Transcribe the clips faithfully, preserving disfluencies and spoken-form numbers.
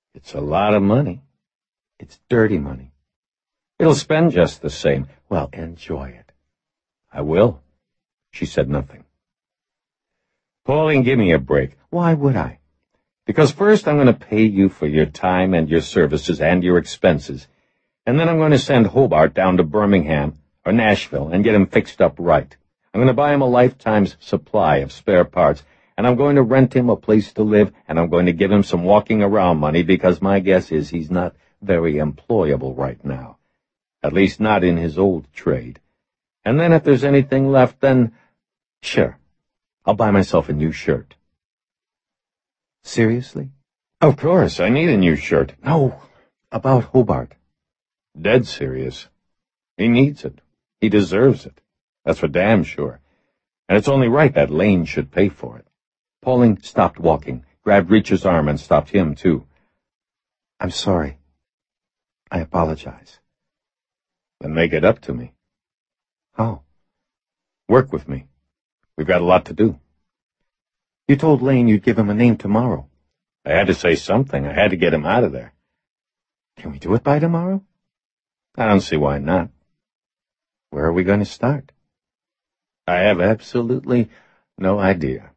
It's a lot of money. It's dirty money. It'll spend just the same. Well, enjoy it. I will. She said nothing. Pauline, give me a break. Why would I? Because first I'm going to pay you for your time and your services and your expenses, and then I'm going to send Hobart down to Birmingham or Nashville and get him fixed up right. I'm going to buy him a lifetime's supply of spare parts, and I'm going to rent him a place to live, and I'm going to give him some walking around money because my guess is he's not very employable right now. At least not in his old trade. And then if there's anything left, then, sure, I'll buy myself a new shirt. Seriously? Of course, I need a new shirt. No, about Hobart. Dead serious. He needs it. He deserves it. That's for damn sure. And it's only right that Lane should pay for it. Pauline stopped walking, grabbed Reacher's arm, and stopped him, too. I'm sorry. I apologize. Then make it up to me. How? Work with me. We've got a lot to do. You told Lane you'd give him a name tomorrow. I had to say something. I had to get him out of there. Can we do it by tomorrow? I don't see why not. Where are we going to start? I have absolutely no idea.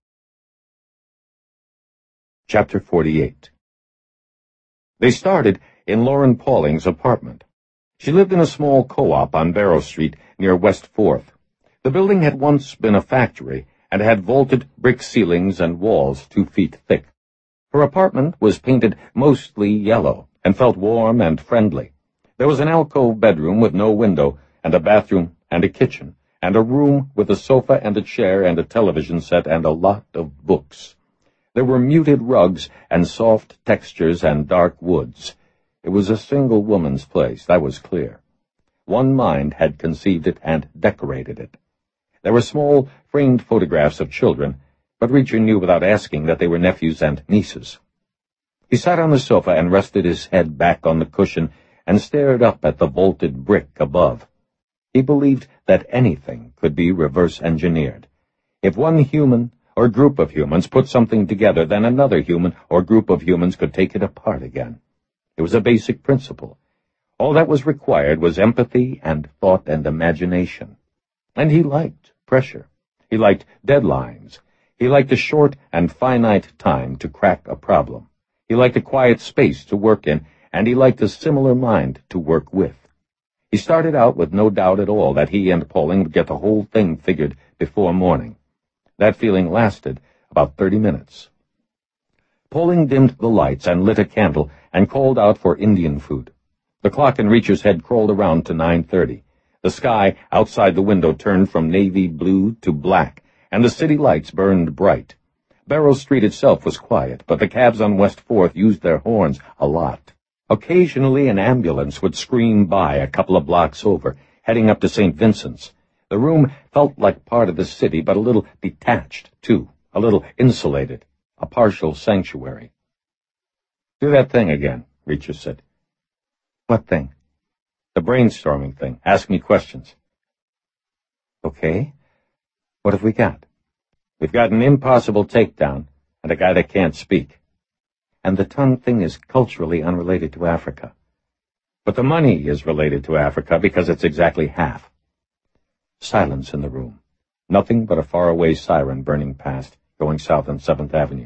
Chapter forty-eight. They started in Lauren Pauling's apartment. She lived in a small co-op on Barrow Street near West Fourth. The building had once been a factory and had vaulted brick ceilings and walls two feet thick. Her apartment was painted mostly yellow and felt warm and friendly. There was an alcove bedroom with no window and a bathroom and a kitchen and a room with a sofa and a chair and a television set and a lot of books. There were muted rugs and soft textures and dark woods. It was a single woman's place, that was clear. One mind had conceived it and decorated it. There were small, framed photographs of children, but Reacher knew without asking that they were nephews and nieces. He sat on the sofa and rested his head back on the cushion and stared up at the vaulted brick above. He believed that anything could be reverse-engineered. If one human or group of humans put something together, then another human or group of humans could take it apart again. It was a basic principle. All that was required was empathy and thought and imagination. And he liked pressure. He liked deadlines. He liked a short and finite time to crack a problem. He liked a quiet space to work in, and he liked a similar mind to work with. He started out with no doubt at all that he and Pauline would get the whole thing figured before morning. That feeling lasted about thirty minutes. Pauline dimmed the lights and lit a candle and called out for Indian food. The clock in Reacher's head crawled around to nine thirty. The sky outside the window turned from navy blue to black, and the city lights burned bright. Barrow Street itself was quiet, but the cabs on West Fourth used their horns a lot. Occasionally an ambulance would scream by a couple of blocks over, heading up to Saint Vincent's. The room felt like part of the city, but a little detached, too, a little insulated, a partial sanctuary. Do that thing again, Reacher said. What thing? The brainstorming thing. Ask me questions. Okay. What have we got? We've got an impossible takedown and a guy that can't speak. And the tongue thing is culturally unrelated to Africa. But the money is related to Africa because it's exactly half. Silence in the room. Nothing but a faraway siren burning past, going south on seventh Avenue.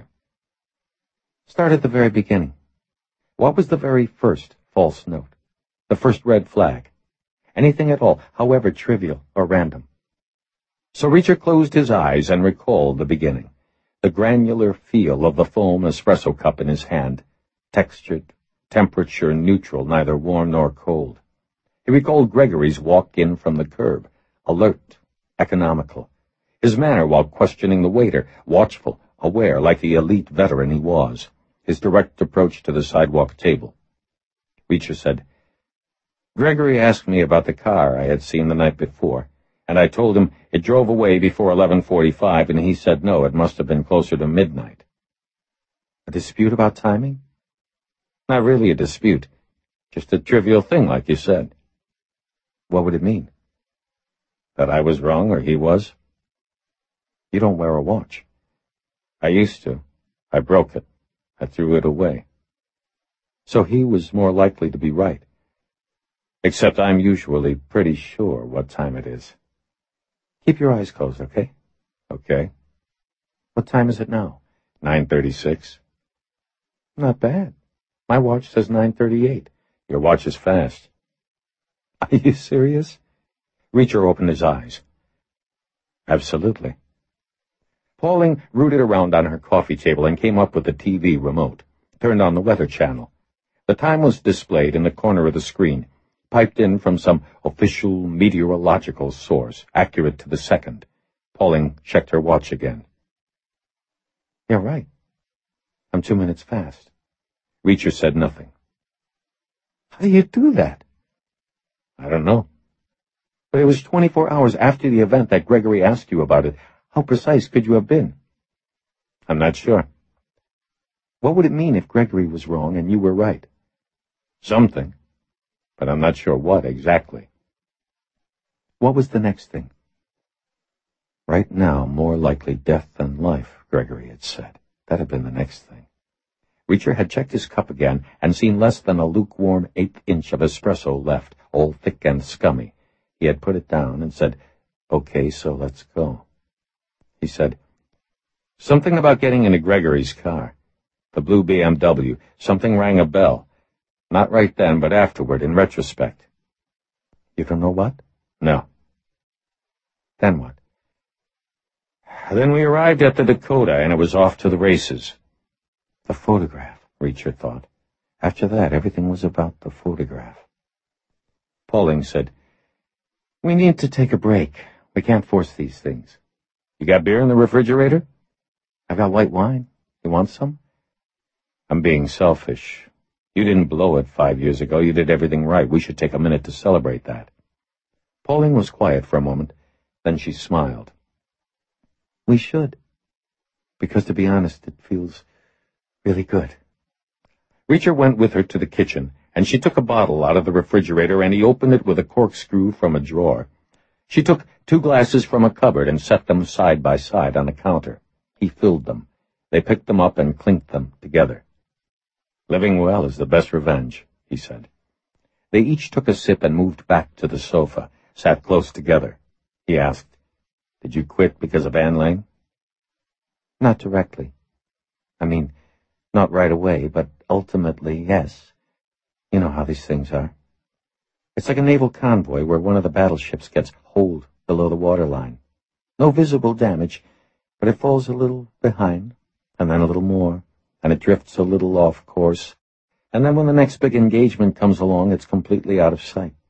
Start at the very beginning. What was the very first false note? The first red flag? Anything at all, however trivial or random. So Reacher closed his eyes and recalled the beginning. The granular feel of the foam espresso cup in his hand, textured, temperature neutral, neither warm nor cold. He recalled Gregory's walk in from the curb, alert, economical. His manner while questioning the waiter, watchful, aware, like the elite veteran he was. His direct approach to the sidewalk table. Reacher said, Gregory asked me about the car I had seen the night before, and I told him it drove away before eleven forty-five, and he said no, it must have been closer to midnight. A dispute about timing? Not really a dispute. Just a trivial thing, like you said. What would it mean? That I was wrong, or he was? You don't wear a watch. I used to. I broke it. I threw it away. So he was more likely to be right. Except I'm usually pretty sure what time it is. Keep your eyes closed, okay? Okay. What time is it now? nine thirty-six. Not bad. My watch says nine thirty-eight. Your watch is fast. Are you serious? Reacher opened his eyes. Absolutely. Pauling rooted around on her coffee table and came up with the T V remote, turned on the Weather Channel. The time was displayed in the corner of the screen, piped in from some official meteorological source, accurate to the second. Pauling checked her watch again. You're right. I'm two minutes fast. Reacher said nothing. How do you do that? I don't know. But it was twenty-four hours after the event that Gregory asked you about it. How precise could you have been? I'm not sure. What would it mean if Gregory was wrong and you were right? Something, but I'm not sure what exactly. What was the next thing? Right now, more likely death than life, Gregory had said. That had been the next thing. Reacher had checked his cup again and seen less than a lukewarm eighth inch of espresso left, all thick and scummy. He had put it down and said, Okay, so let's go. He said, Something about getting into Gregory's car. The blue B M W. Something rang a bell. Not right then, but afterward, in retrospect. You don't know what? No. Then what? Then we arrived at the Dakota, and it was off to the races. The photograph, Reacher thought. After that, everything was about the photograph. Pauling said, We need to take a break. We can't force these things. You got beer in the refrigerator? I've got white wine. You want some? I'm being selfish. You didn't blow it five years ago. You did everything right. We should take a minute to celebrate that. Pauling was quiet for a moment. Then she smiled. We should. Because, to be honest, it feels really good. Reacher went with her to the kitchen, and she took a bottle out of the refrigerator, and he opened it with a corkscrew from a drawer. She took two glasses from a cupboard and set them side by side on the counter. He filled them. They picked them up and clinked them together. Living well is the best revenge, he said. They each took a sip and moved back to the sofa, sat close together. He asked, Did you quit because of Anne Lane? Not directly. I mean, not right away, but ultimately, yes. You know how these things are. It's like a naval convoy where one of the battleships gets holed below the waterline. No visible damage, but it falls a little behind, and then a little more, and it drifts a little off course, and then when the next big engagement comes along, it's completely out of sight.